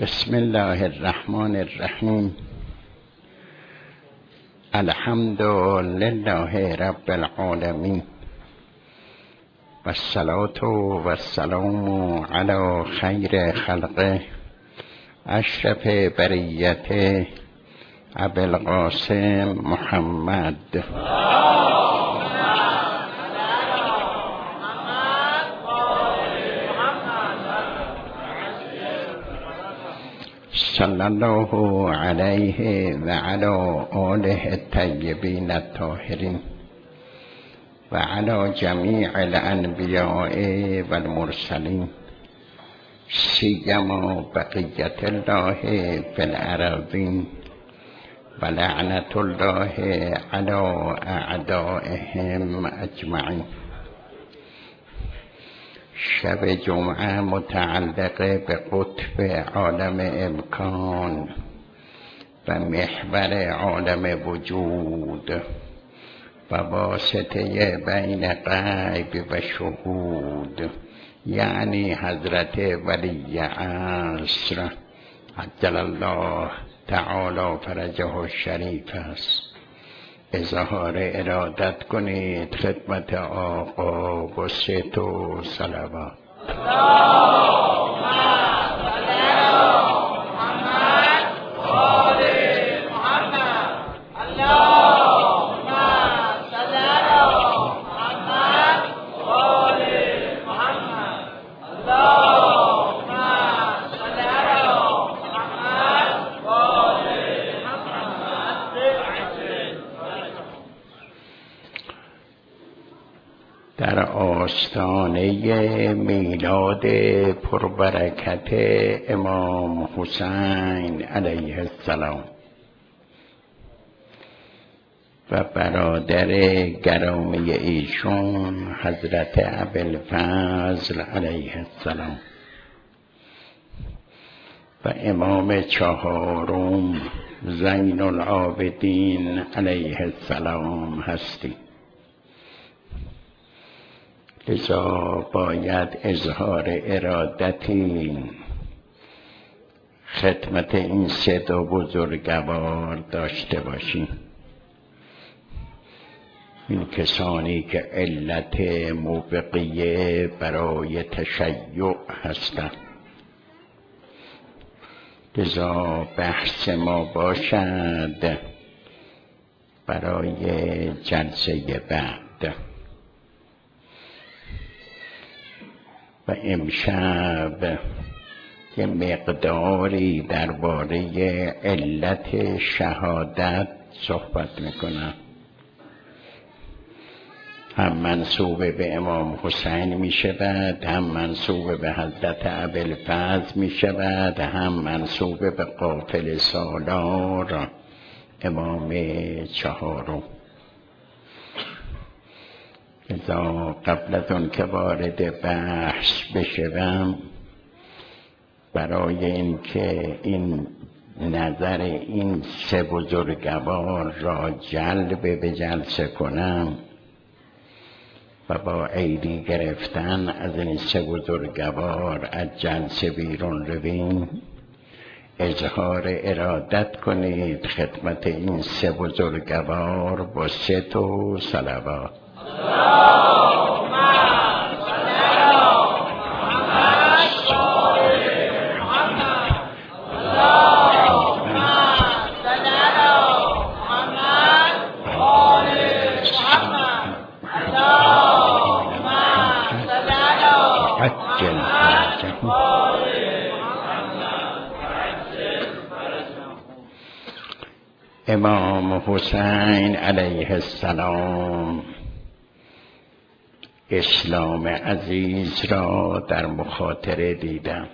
بسم الله الرحمن الرحیم. الحمد لله رب العالمین و الصلاة و السلام علی خیر خلقه اشرف بریت ابوالقاسم محمد صلی الله علیه و علی آله الطیبین الطاهرین و علی جمیع الانبیاء و المرسلین سیما بقیت الله فی الارضین و لعنت الله علی اعدائهم اجمعین. شب جمعه متعلق به قطب عالم امکان و محور عالم وجود و واسطه بین غیب و شهود، یعنی حضرت ولی عصر عجل الله تعالی فرجه الشریف است. اظهار ارادت کنید خدمت آقا با ست و صلوات. در آستانه میلاد پربرکت امام حسین علیه السلام و برادر گرامی ایشون حضرت ابوالفضل علیه السلام و امام چهارم زین العابدین علیه السلام هستیم. لذا باید اظهار ارادتی خدمت این سه دو بزرگوار داشته باشیم. این کسانی که علت موبقیه برای تشیع هستند. لذا بحث ما باشد برای جلسه بعد. و امشب یه مقداری درباره علت شهادت صحبت میکنم. هم منسوب به امام حسین می شود، هم منسوب به حضرت ابوالفضل می شود، هم منسوب به قافله سالار امام چهارم. لذا قبل از اون که وارد بحث بشوم، برای اینکه این نظر این سه بزرگوار را جلب به جلسه کنم و با عیدی گرفتن از این سه بزرگوار از جلسه بیرون رویم، اظهار ارادت کنید خدمت این سه بزرگوار با ست و صلوات. امام حسین علیه السلام اسلام عزیز را در مخاطره دیدم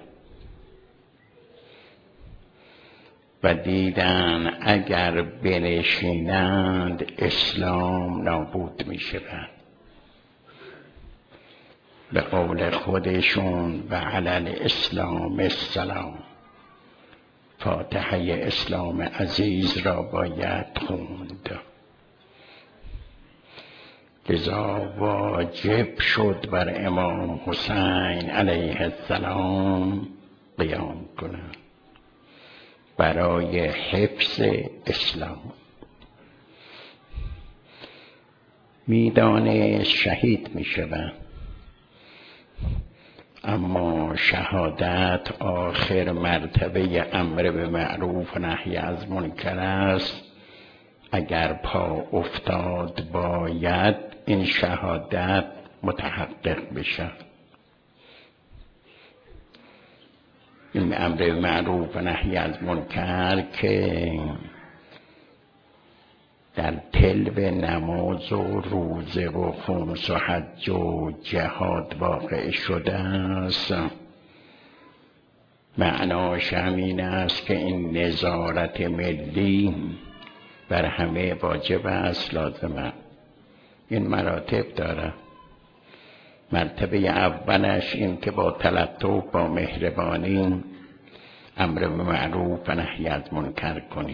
و دیدن اگر بنشینند اسلام نابود می شود. به قول خودشون و علی الاسلام السلام، فاتحه اسلام عزیز را باید خوند. لذا واجب شد بر امام حسین علیه السلام قیام کنند. برای حفظ اسلام. میدان شهید می شوند، اما شهادت آخر مرتبه امر به معروف و نهی از منکر است. اگر پا افتاد باید این شهادت متحقق بشه. این امر به معروف و نهی از منکر که در تلو نماز و روزه و خمس و حج و جهاد واقع شده است، معناش همین است که این نظارت ملی بر همه واجب است، لازمه. این مراتب داره. مرتبه اولش این که با تلطف، با مهربانی امر به معروف و نهی از منکر کنیم.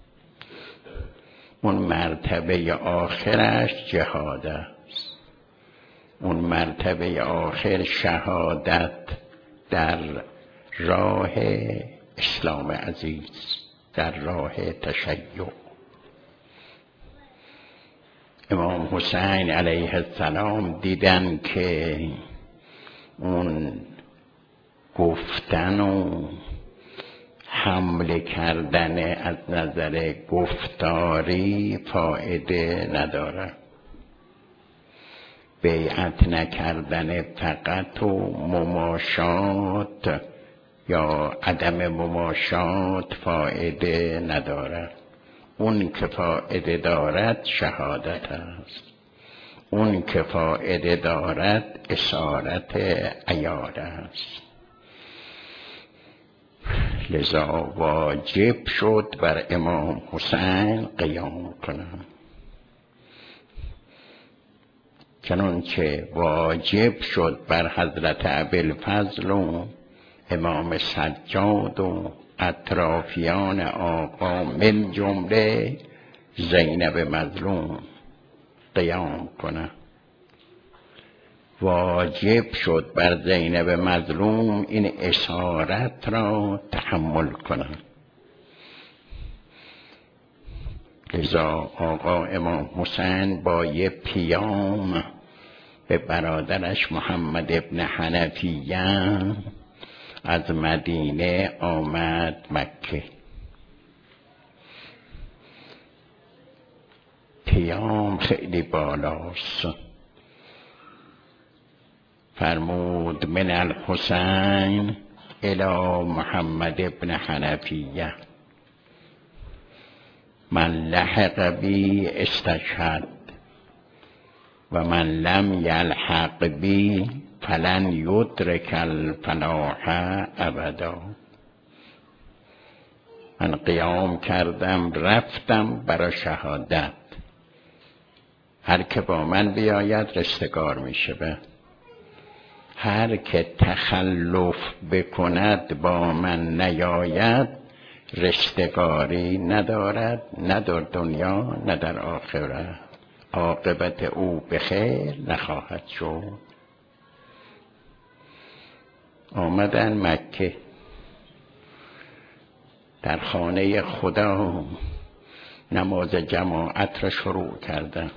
اون مرتبه آخرش جهاد است. اون مرتبه آخر شهادت در راه اسلام عزیز، در راه تشیع. امام حسین علیه السلام دیدن که اون گفتن و حمله کردن از نظر گفتاری فایده نداره. بیعت نکردن فقط و مماشات یا عدم مماشات فایده نداره. اون که فایده دارد شهادت است. اون که فایده دارد اسارت عیار است. لذا واجب شد بر امام حسین قیام کنند، چنانچه واجب شد بر حضرت ابوالفضل و امام سجاد و اطرافیان آقا من جمله زینب مظلوم قیام کنند. واجب شد بر زینب مظلوم این اسارت را تحمل کنند. لذا آقا امام حسین با یه پیام به برادرش محمد ابن حنفیه از مدینه آمد مکه. پیام خیلی بالاست. فرمود من الحسین الی محمد ابن حنفیه من لحق بی استشهد و من لم یلحق بی فلن یدرک الفلاح ابدا. من قیام کردم، رفتم برای شهادت. هر که با من بیاید رستگار میشه. هر که تخلف بکند با من نیاید رستگاری ندارد، نه در دنیا نه در آخرت. عاقبت او به خیر نخواهد شد. آمدن مکه، در خانه خدا نماز جماعت را شروع کردن.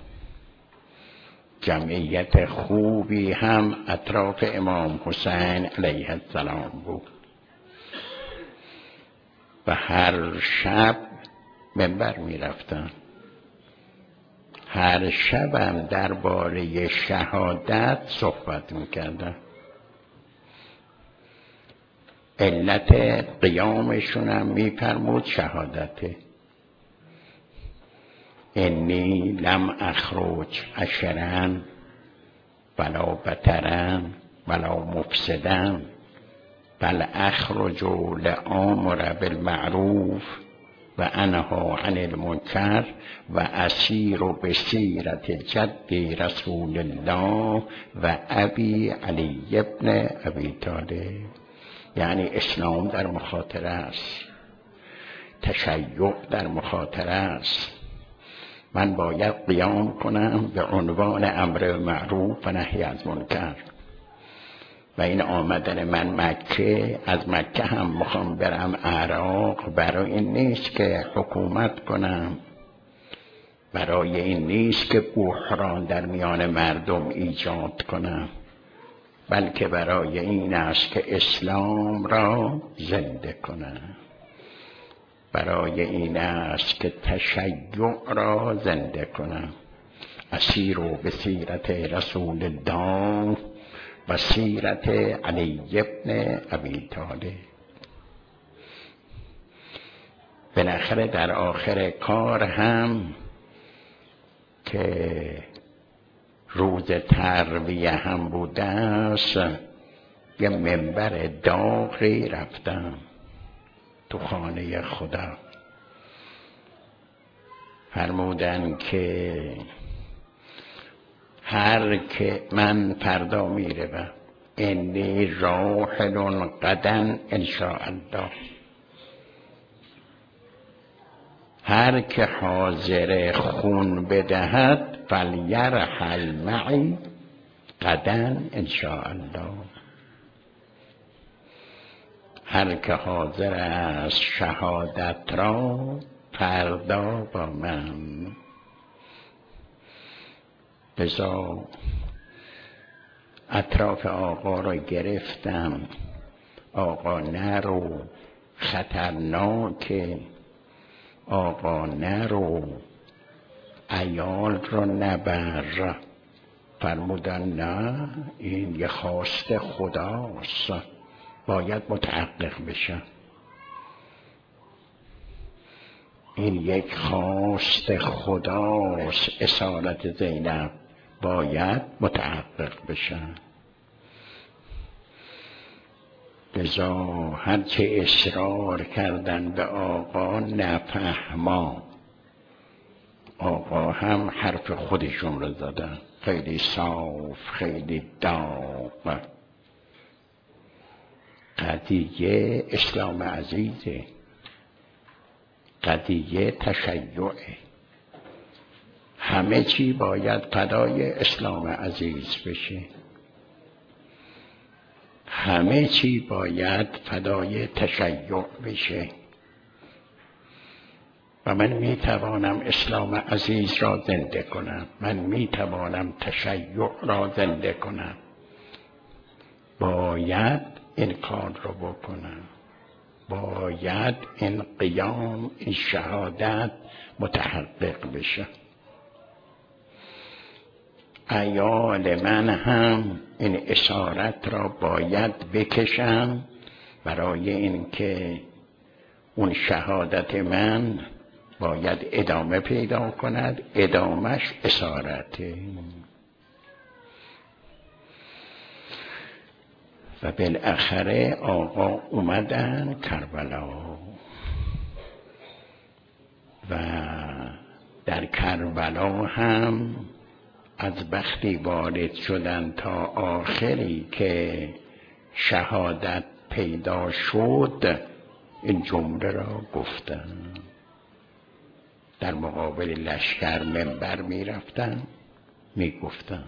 جمعیت خوبی هم اطراف امام حسین علیه السلام بود و هر شب منبر می رفتن. هر شب هم درباره شهادت صحبت می کردن. علت قیامشون هم می فرمود شهادته. انی لم اخرج عشرا ولا بطرا ولا مفسدا بل اخرج لآمر بالمعروف و انها عن المنکر و اسیر بسیرت جدی رسول الله و ابی علی ابن ابی طالب. یعنی اسلام در مخاطره است، تشیع در مخاطره است. من باید قیام کنم به عنوان امر معروف و نهی از منکر. و این آمدن من مکه، از مکه هم میخوام برم عراق، برای این نیست که حکومت کنم، برای این نیست که بحران در میان مردم ایجاد کنم، بلکه برای این است که اسلام را زنده کنم، برای این است که تشیع را زنده کنم. اسیروا بسیرت رسول الله و سیرت علی ابن ابی طالب. بالاخره در آخر کار هم که روز ترویه هم بوده است، یه منبر داغی رفتم تو خانه خدا، فرمودن که هر که من فردا میروم، انی راحل غدا ان شاء الله، هر که حاضر خون بدهد فلیرحل معی غدا ان شاء الله، هر که حاضر است شهادت را فردا با من. لذا اطراف آقا را گرفتم، آقا نرو، خطرناکه، آقا نرو، عیال را نبر. فرمودن نه، این یه خواست خداست، باید متحقق بشه، این یک خواست خداست، اصالت زینب باید متحقق بشه. لذا هرچه اصرار کردن به آقا نفهما، آقا هم حرف خودشون رو زدن، خیلی صاف، خیلی داغ. قضیه اسلام عزیزه، قضیه تشیعه، همه چی باید فدای اسلام عزیز بشه، همه چی باید فدای تشیع بشه. و من میتوانم اسلام عزیز را زنده کنم، من میتوانم تشیع را زنده کنم، باید این کار رو بکنم، باید این قیام، این شهادت متحقق بشه. عیال من هم این اشارت را باید بکشم، برای اینکه اون شهادت من باید ادامه پیدا کند، ادامش اسارته. و بالاخره آقا اومدن کربلا و در کربلا هم از وقتی وارد شدن تا آخری که شهادت پیدا شد این جمله را گفتن. در مقابل لشکر منبر می رفتن می گفتن،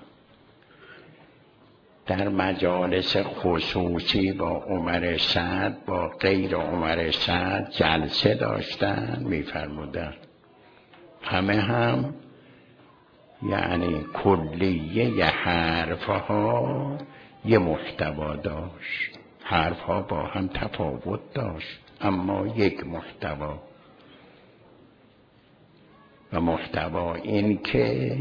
در مجالس خصوصی با عمر سعد با غیر عمر سعد جلسه داشتن، می فرمودن همه هم یعنی کلیه حرفها یه محتوا داشت، حرفها با هم تفاوت داشت اما یک محتوا، و محتوا این که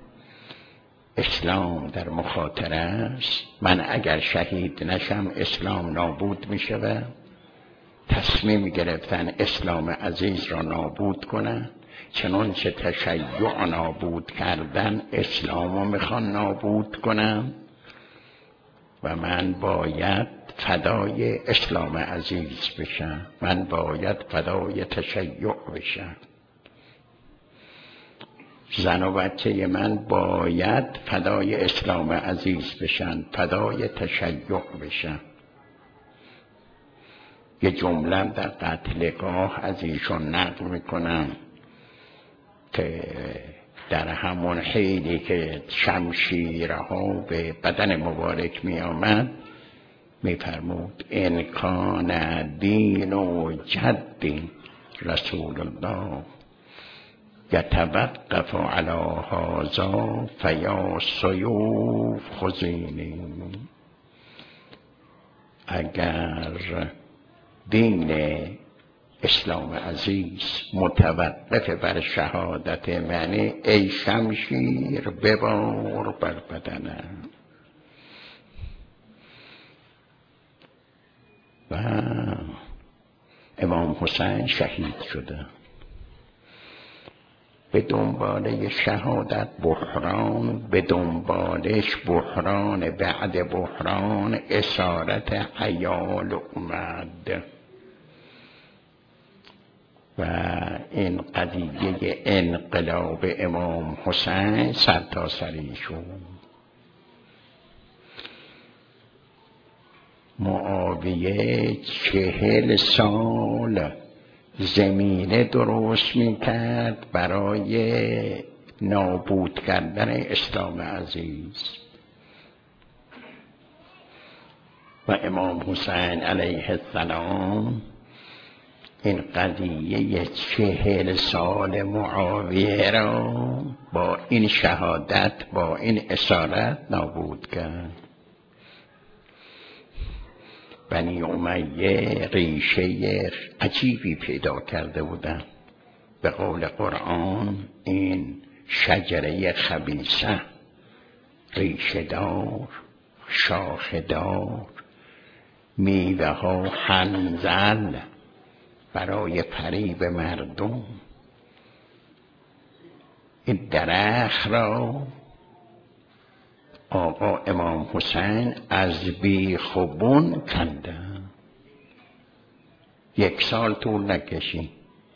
اسلام در مخاطره است، من اگر شهید نشم اسلام نابود می شود. تصمیم گرفتن اسلام عزیز را نابود کنن، چنانچه تشیع نابود کردن اسلام را میخوان نابود کنن و من باید فدای اسلام عزیز بشم، من باید فدای تشیع بشم، زن و بچه من باید فدای اسلام عزیز بشن، فدای تشیع بشن. یه جمله در قتلگاه از ایشون نقل میکنم که در همون حیلی که شمشیرها به بدن مبارک می آمد میفرمود ان کان دین و جد رسول الله یتوقف علی هذا فیا سیوف خذینی. اگر دین اسلام عزیز متوقف بر شهادت منی، ای شمشیر ببار بر بدنم. و امام حسین شهید شده. به دنباله شهادت بحران، به دنبالش بحران بعد بحران، اسارت عیال اومد و این قضیه انقلاب امام حسین سرتاسری شد. معاویه 40 سال زمینه درست میکرد برای نابود کردن اسلام عزیز و امام حسین علیه السلام این قضیه 40 سال معاویه را با این شهادت، با این اسارت نابود کرد. بنی امیه ریشه عجیبی پیدا کرده بودن. به قول قرآن این شجره خبیثه، ریشه دار، شاخه دار، میوه ها حنظل برای فریب مردم. این درخت را آقا امام حسین از بیخ و بن کنده. 1 سال طول نکشید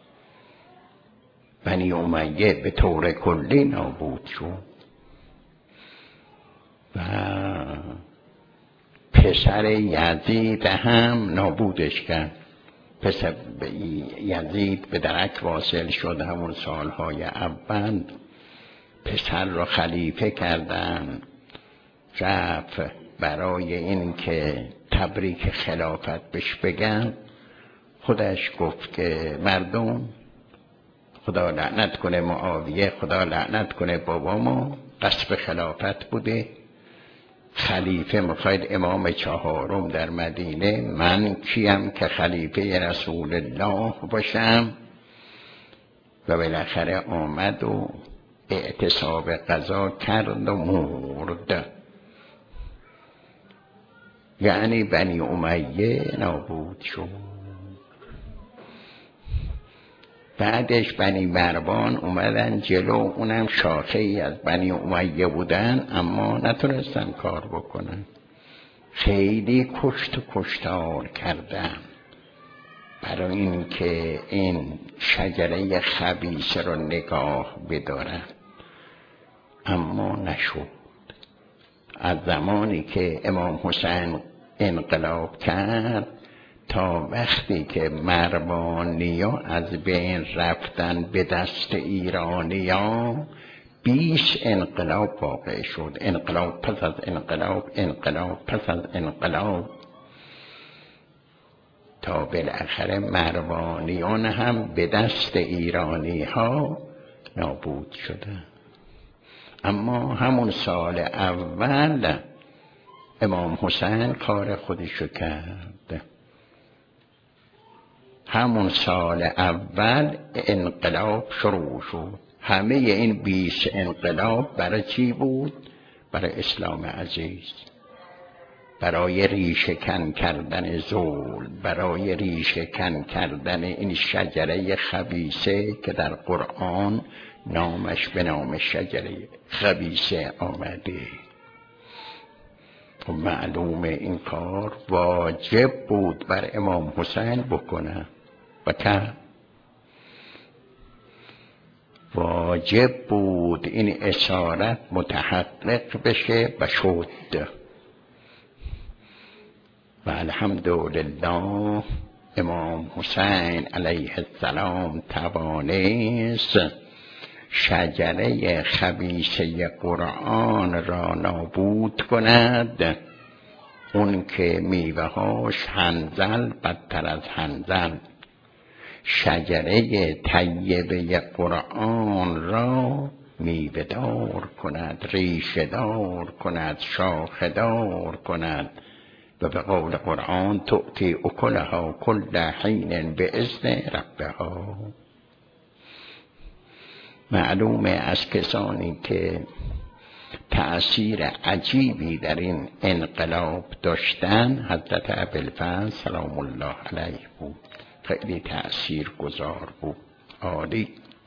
بنی امیه به طور کلی نابود شد و پسر یزید هم نابودش کرد. پسر یزید به درک واصل شد. همون سالهای اول پسر را خلیفه کردن. رفت برای این که تبریک خلافت بهش بگن، خودش گفت که مردم خدا لعنت کنه معاویه، خدا لعنت کنه بابامو، قصب خلافت بوده، خلیفه میخواید امام 4 در مدینه، من کیم که خلیفه رسول الله باشم؟ و بالاخره آمد و اعتصاب قضا کرد و مرد. یعنی بنی امیه نابود شد. بعدش بنی مروان اومدن جلو، اونم شاخه ای از بنی امیه بودن، اما نتونستن کار بکنن. خیلی کشت و کشتار کردن برای این که این شجره خبیثه رو نگاه بدارن، اما نشد. از زمانی که امام حسین انقلاب کرد تا وقتی که مروانیا از بین رفتن به دست ایرانیا، 20 انقلاب واقع شد. انقلاب پس از انقلاب، انقلاب پس از انقلاب، تا بالاخره مروانیان هم به دست ایرانی ها نابود شدند. اما همون سال اول امام حسین کار خودشو کرد. همون سال اول انقلاب شروع شد. همه این 20 انقلاب برای چی بود؟ برای اسلام عزیز، برای ریشه کن کردن ظلم، برای ریشه کن کردن این شجره خبیثه که در قرآن نامش به نام شجره خبیثه آمده. و معلوم این کار واجب بود بر امام حسین بکنه و کرد. واجب بود این اسارت متحقق بشه و شد. و الحمدلله امام حسین علیه السلام توانست شجره خبیثه قرآن را نابود کند اون که میوهاش حنظل بدتر از حنظل، شجره طیبه قرآن را میوه دار کند، ریشه دار کند، شاخه دار کند. و به قول قرآن تؤتی اکلها کل حین باذن ربها. معلومه از کسانی که تأثیر عجیبی در این انقلاب داشتن حضرت ابوالفضل سلام الله علیه بود. خیلی تأثیر گذار بود، عالی.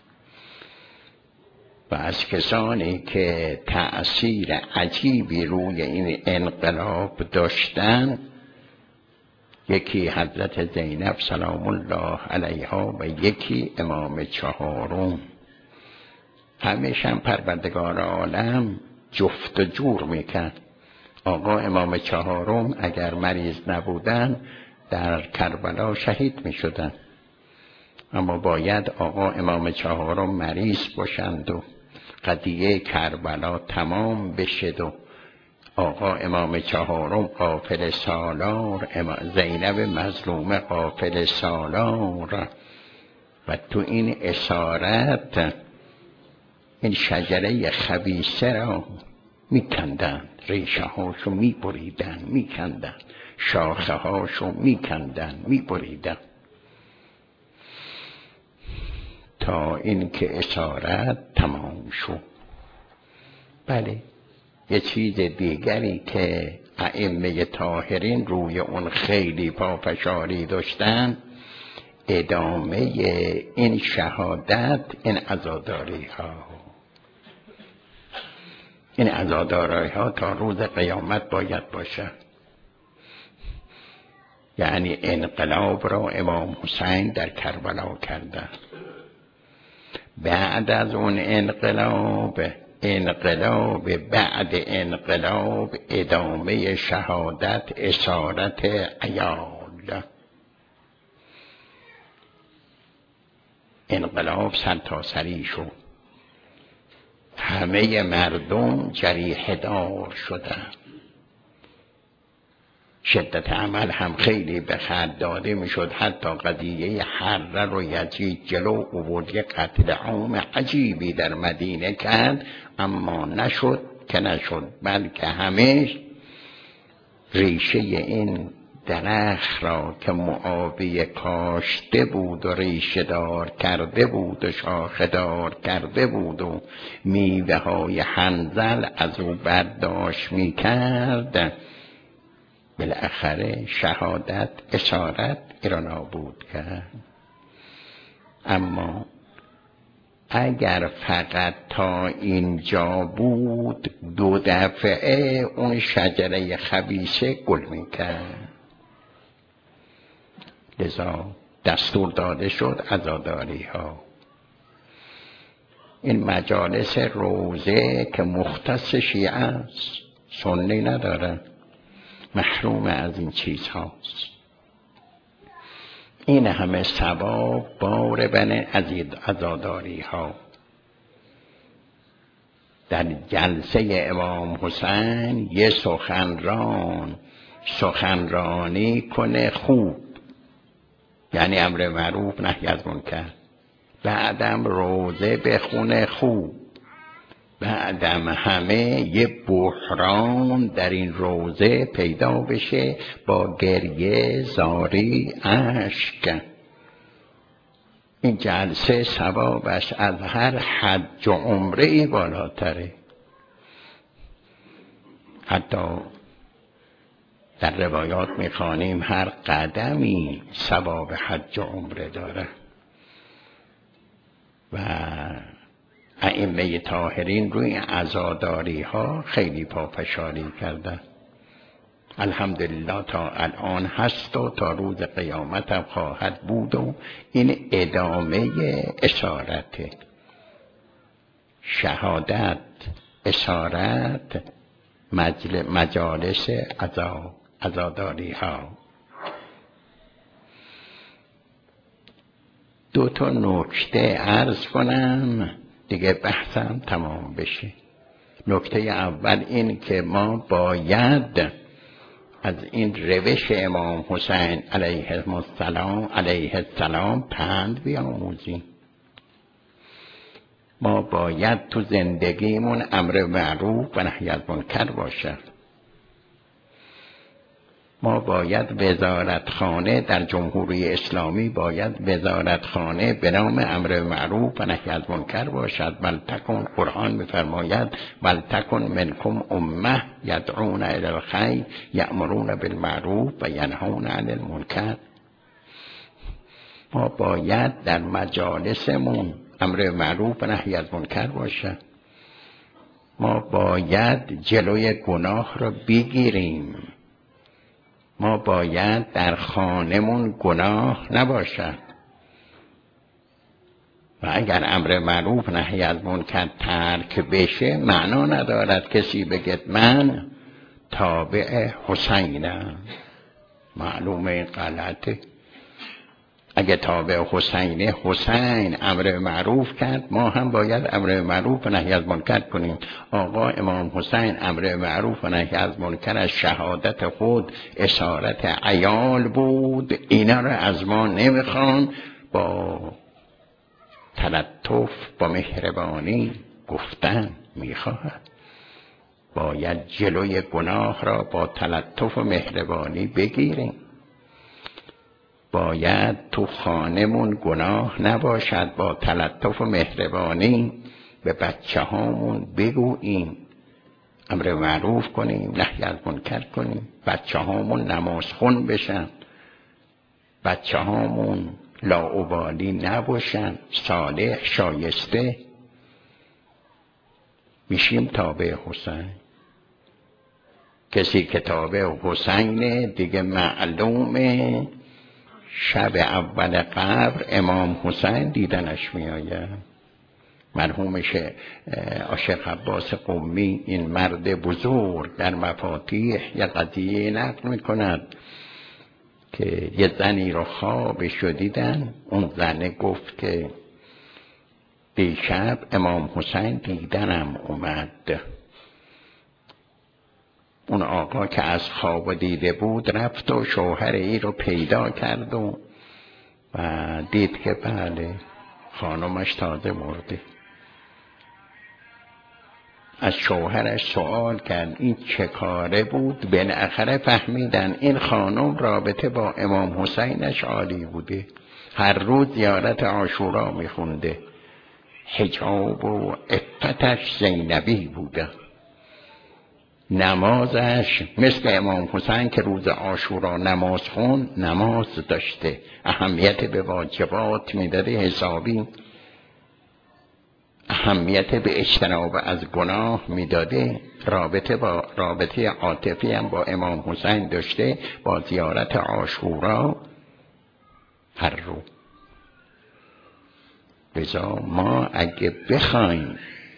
و از کسانی که تأثیر عجیبی روی این انقلاب داشتن، یکی حضرت زینب سلام الله علیها و یکی امام چهارم. همیشه پروردگار عالم جفت و جور میکرد. آقا امام چهارم اگر مریض نبودن در کربلا شهید میشدن، اما باید آقا امام چهارم مریض باشند و قضیه کربلا تمام بشد و آقا امام چهارم غافل سالار، زینب مظلومه غافل سالار. و تو این اسارت این شجره خبیثه را میکندن، ریشه هاشو میبریدن، میکندن، شاخه هاشو میکندن، میبریدن، تا اینکه اسارت تمام شد. بله، یه چیز دیگری که ائمه طاهرین روی اون خیلی پافشاری داشتن، ادامه این شهادت، این عزاداری ها. این عزاداری ها تا روز قیامت باید باشه. یعنی انقلاب را امام حسین در کربلا کردن. بعد از اون انقلاب بعد انقلاب ادامه شهادت، اسارت عیال. انقلاب سرتاسری شد، همه مردم جریحه دار شدن، شدت عمل هم خیلی به خرج داده میشد. حتی قضیه حره رو یزید جلو آورد، یک قتل عام عجیبی در مدینه کرد، اما نشد که نشد، بلکه همه ریشه این درخت را که معاویه کاشته بود و ریشه دار کرده بود و شاخه دار کرده بود و میوه های حنظل از او برداشت میکرد، بالاخره شهادت، اسارت ایران نابود کرد. اما اگر فقط تا اینجا بود، دو دفعه اون شجره خبیثه گل میکرد. لذا دستور داده شد عزاداری ها. این مجالس روزه که مختص شیعه است، سنی نداره، محروم از این چیز هاست. این همه ثواب بار بن عزاداری ها. در جلسه امام حسین یه سخنرانی کنه خوب، یعنی امر معروف نهی از منکر، بعدم روزه بخونه خوب، بعدم همه یه بحران در این روزه پیدا بشه با گریه، زاری، اشک. این جلسه ثوابش از هر حج و عمره بالاتره. حتی در روایات میخوانیم هر قدمی ثواب حج و عمره داره. و ائمه طاهرین روی عزاداری ها خیلی پافشاری کردن. الحمدلله تا الان هست و تا روز قیامت هم خواهد بود و این ادامه اسارت، شهادت، اسارت، مجالس عزاداری ها. دو تا نکته عرض کنم دیگه بحثم تمام بشه. نکته اول این که ما باید از این روش امام حسین علیه السلام پند بیاموزیم. ما باید تو زندگیمون امر معروف و نهی از منکر باشه. ما باید وزارتخانه در جمهوری اسلامی باید وزارتخانه به نام امر معروف و نهی از منکر باشد. ولتکن، قرآن می‌فرماید ولتکن منکم امه یدعون الی الخیر یأمرون بالمعروف و ینهون عن المنکر. ما باید در مجالسمون امر معروف و نهی از منکر باشه. ما باید جلوی گناه را بگیریم. ما باید در خانمون گناه نباشد و اگر امر معروف نهی از منکر ترک بشه معنا ندارد کسی بگه من تابع حسینم. معلومه این غلطه. اگه تابع حسینه، حسین امر معروف کرد، ما هم باید امر معروف و نهی از منکر کنیم. آقا امام حسین امر معروف و نهی از منکر از شهادت خود اسارت عیال بود. اینا رو از ما نمیخوان، با تلطف با مهربانی گفتن میخواهد. باید جلوی گناه را با تلطف و مهربانی بگیریم. باید تو خانمون گناه نباشد، با تلطف و مهربانی به بچه هامون بگوییم، امر معروف کنیم، نهی از منکر کنیم. بچه هامون نمازخون بشن، بچه هامون لاابالی نباشن، صالح شایسته. میشیم تابع حسین. کسی که تابع حسینه دیگه معلومه شب اول قبر امام حسین دیدنش میآید. مرحوم عاشق عباس قمی این مرد بزرگ در مفاتیح یه قضیه نقل میکند که یه زنی رو خوابش دیدن. اون زنه گفت که دیشب امام حسین دیدنم اومد. اون آقا که از خواب دیده بود رفت و شوهر ای رو پیدا کرد و دید که بله خانمش تازه مرده. از شوهرش سوال کرد این چه کاره بود؟ بالاخره فهمیدن این خانم رابطه با امام حسینش عالی بوده، هر روز زیارت عاشورا میخونده، حجاب و عفتش زینبی بوده، نمازش مثل امام حسین که روز عاشورا نماز خون نماز داشته، اهمیت به واجبات میداده حسابی، اهمیت به اجتناب از گناه میداده، رابطه عاطفی هم با امام حسین داشته با زیارت عاشورا هر روز. لذا ما اگه بخوایم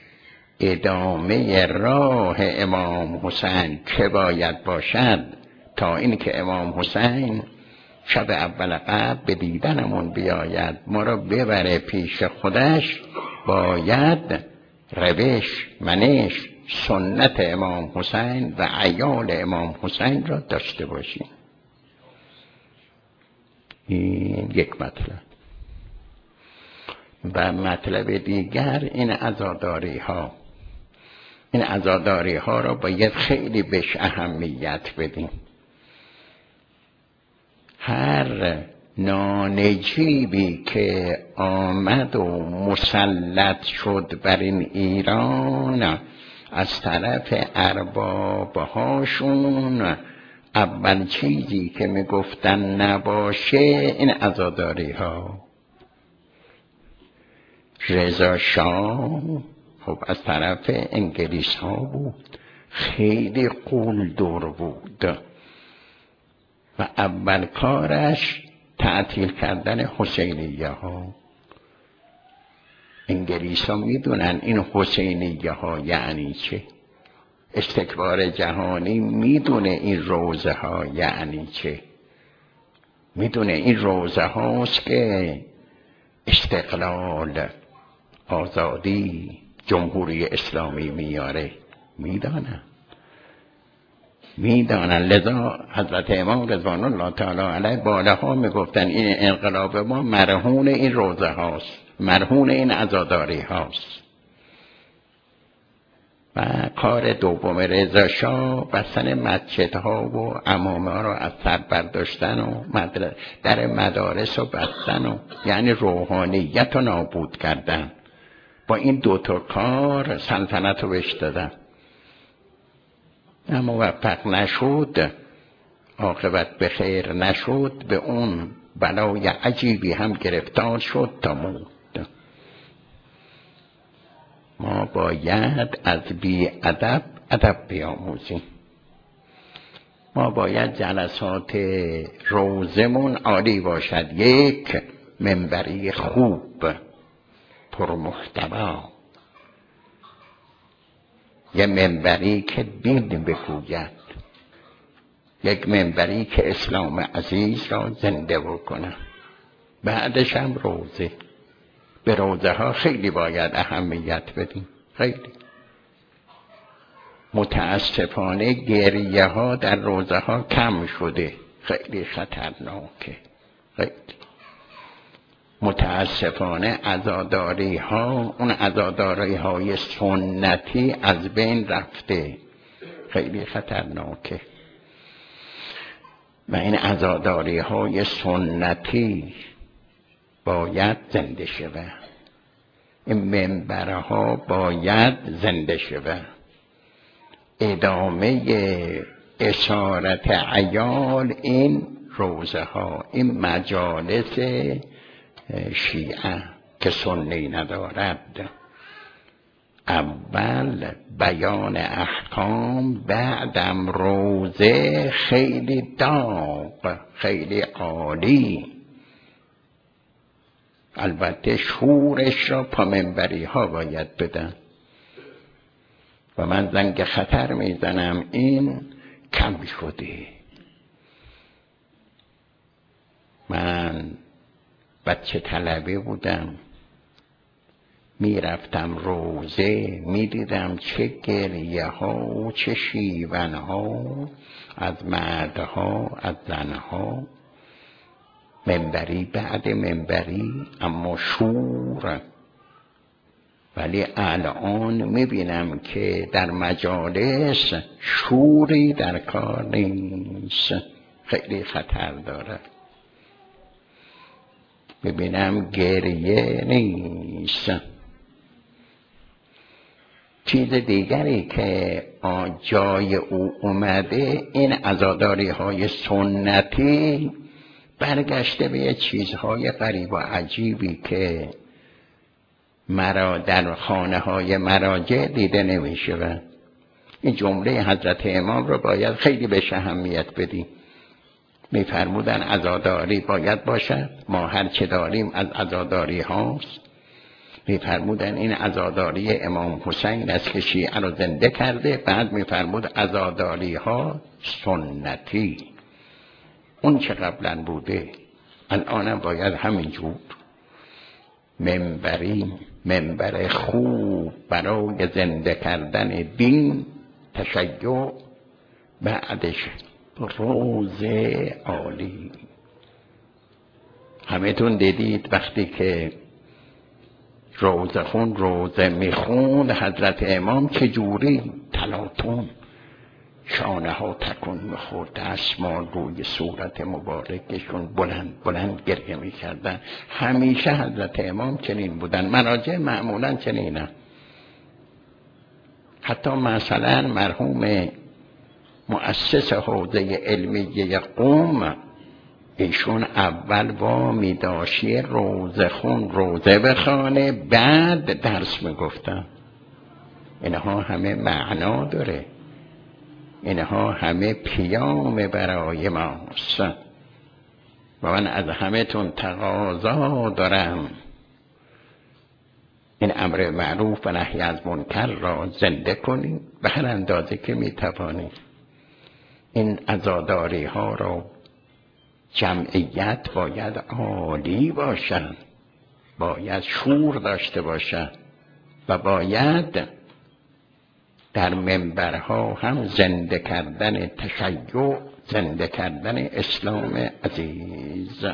ادامه راه امام حسین چه باید باشد تا این که امام حسین شب اول قبر به دیدنمون بیاید، ما را ببره پیش خودش، باید روش منش سنت امام حسین و عیال امام حسین را داشته باشیم. این یک مطلب. و مطلب دیگر این عزاداری ها را باید خیلی بهش اهمیت بدیم. هر نانجیبی که آمد و مسلط شد بر این ایران از طرف اربابهاشون، اول چیزی که میگفتن نباشه این عزاداری ها. رضا شاه خب از طرف انگلیس ها بود، خیلی قولدور بود و اول کارش تعطیل کردن حسینیه ها. انگلیس ها میدونن این حسینیه ها یعنی چه، استکبار جهانی میدونه این روزه ها یعنی چه، میدونه این روزه هاست که استقلال، آزادی، جمهوری اسلامی میاره، میدانه. میدانن. لذا حضرت امام رضوان الله تعالی علیه بارها میگفتن این انقلاب ما مرهون این روزه هاست، مرهون این عزاداری هاست. و کار دوم رضا شاه بستن مسجدها و عمامه ها رو از سر برداشتن و در مدارس رو بستن و یعنی روحانیت رو نابود کردن. با این دوتا کار سلطنت رو بهش دادن. اما موفق نشد، عاقبت به خیر نشد، به اون بلای عجیبی هم گرفتار شد تا مرد. ما باید از بی ادب ادب بیاموزیم. ما باید جلسات روزمون عالی باشد، یک منبری خوب پرمحتوا، یک منبری که دین بگوید، یک منبری که اسلام عزیز را زنده بکنه. بعدش هم روزه. به روزه ها خیلی باید اهمیت بدیم، خیلی. متاسفانه گریه ها در روزه ها کم شده، خیلی خطرناکه، خیلی. متاسفانه عزاداری ها، اون عزاداری های سنتی از بین رفته، خیلی خطرناکه. و این عزاداری های سنتی باید زنده شود. این منبرها باید زنده شود. ادامه اشارت عیال این روزه ها، این مجالس شیعه که سنی ندارد. اول بیان احکام، بعدم روزه، خیلی داغ، خیلی عالی. البته شورش را پا منبری ها باید بدن. و من زنگ خطر میزنم این کم شده. من بچه طلبه بودم، میرفتم روزه، میدیدم چه گریه ها و چه شیون ها از مردها، از زنها، منبری بعد منبری، اما شور. ولی الان میبینم که در مجالس شوری در کار نیست، خیلی خطر داره. میبینم گریه نیست. چیز دیگری که جای او اومده، این عزاداری های سنتی برگشته به چیزهای غریب و عجیبی که در خانه های مراجع دیده نمیشه. این جمله حضرت امام رو باید خیلی بهش اهمیت بدیم. میفرمودن عزاداری باید باشد، ما هر چه داریم از عزاداری هاست. میفرمودن این عزاداری امام حسین است که شیعه رو زنده کرده. بعد میفرمود عزاداری ها سنتی، اون چه قبلا بوده الانم باید همینجور. منبر خوب برای زنده کردن دین، تشیع، بعدش روز عالی. همه‌تون دیدید وقتی که روزه میخوند حضرت امام چجوری تلاطم شانه ها تکون میخورد، دستمال روی صورت مبارکشون بلند گریه میکردن. همیشه حضرت امام چنین بودن، مراجع معمولا چنینن. حتی مثلا مرحوم مؤسس حوزه علمیه قم، ایشون اول وامی داشتی روزه بخوانه، بعد درس میگفتن. اینها همه معنا داره، اینها همه پیام برای ماست. و من از همه تون تقاضا دارم این امر معروف و نهی از منکر را زنده کنیم به هر اندازه که میتوانیم. این عزاداری ها را جمعیت باید عالی باشن، باید شور داشته باشن و باید در منبرها هم زنده کردن تشیع، زنده کردن اسلام عزیز.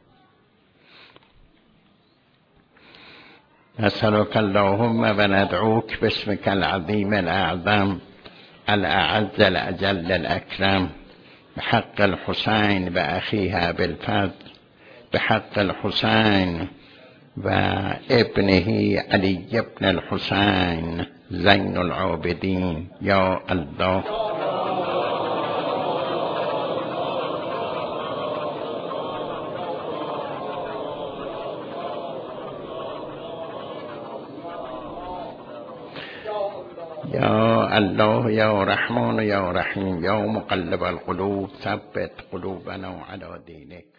نسألك اللهم و ندعوك باسمك العظیم الاعظم الاعز الاجل الاکرم بحق الحسین و اخیه بالفضل، بحق الحسین و ابنه علی ابن الحسین زین العابدین. یا الله. یا الله یا رحمان یا رحیم یا مقلب القلوب ثبت قلوبنا علی دینک.